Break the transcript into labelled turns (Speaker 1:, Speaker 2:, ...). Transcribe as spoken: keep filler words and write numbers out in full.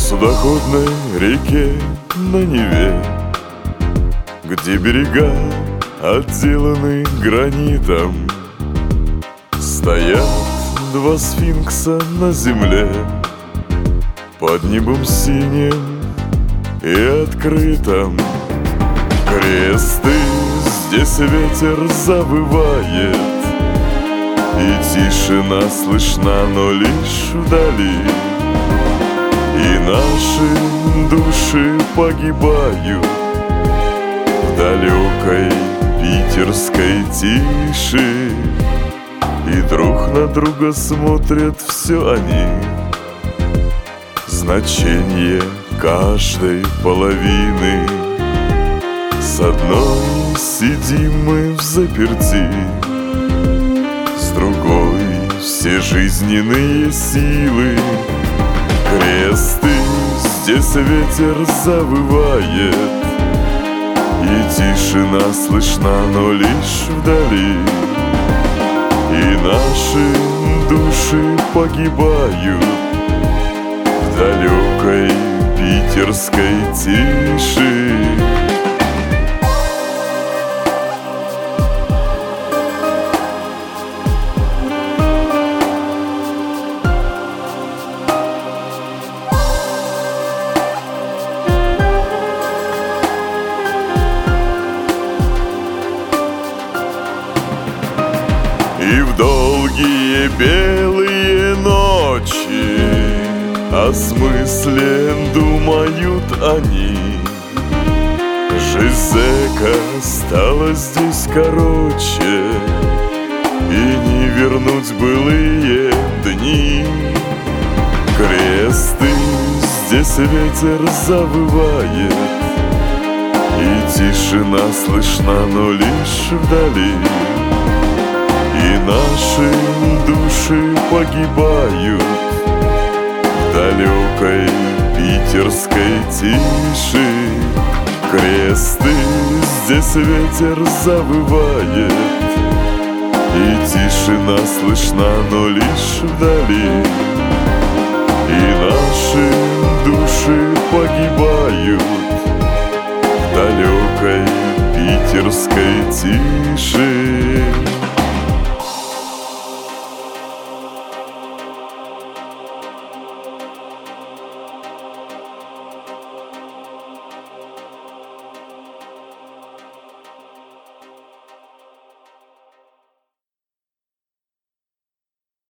Speaker 1: судоходной реке на Неве, где берега отделаны гранитом, стоят два сфинкса на земле под небом синим и открытым. Кресты, здесь ветер завывает, и тишина слышна, но лишь вдали. И наши души погибают в далекой питерской тиши, и друг на друга смотрят все они. Значение каждой половины. С одной сидим мы взаперти, с другой все жизненные силы. Кресты, здесь ветер завывает, и тишина слышна, но лишь вдали. И наши души погибают в далекой питерской тиши. И в долгие белые ночи о смысле думают они. Жизнь зэка стала здесь короче, и не вернуть былые дни. Кресты, здесь ветер завывает, и тишина слышна, но лишь вдали. И наши души погибают в далекой питерской тиши. Кресты, здесь ветер завывает, и тишина слышна, но лишь вдали. И наши души погибают в далекой питерской тиши.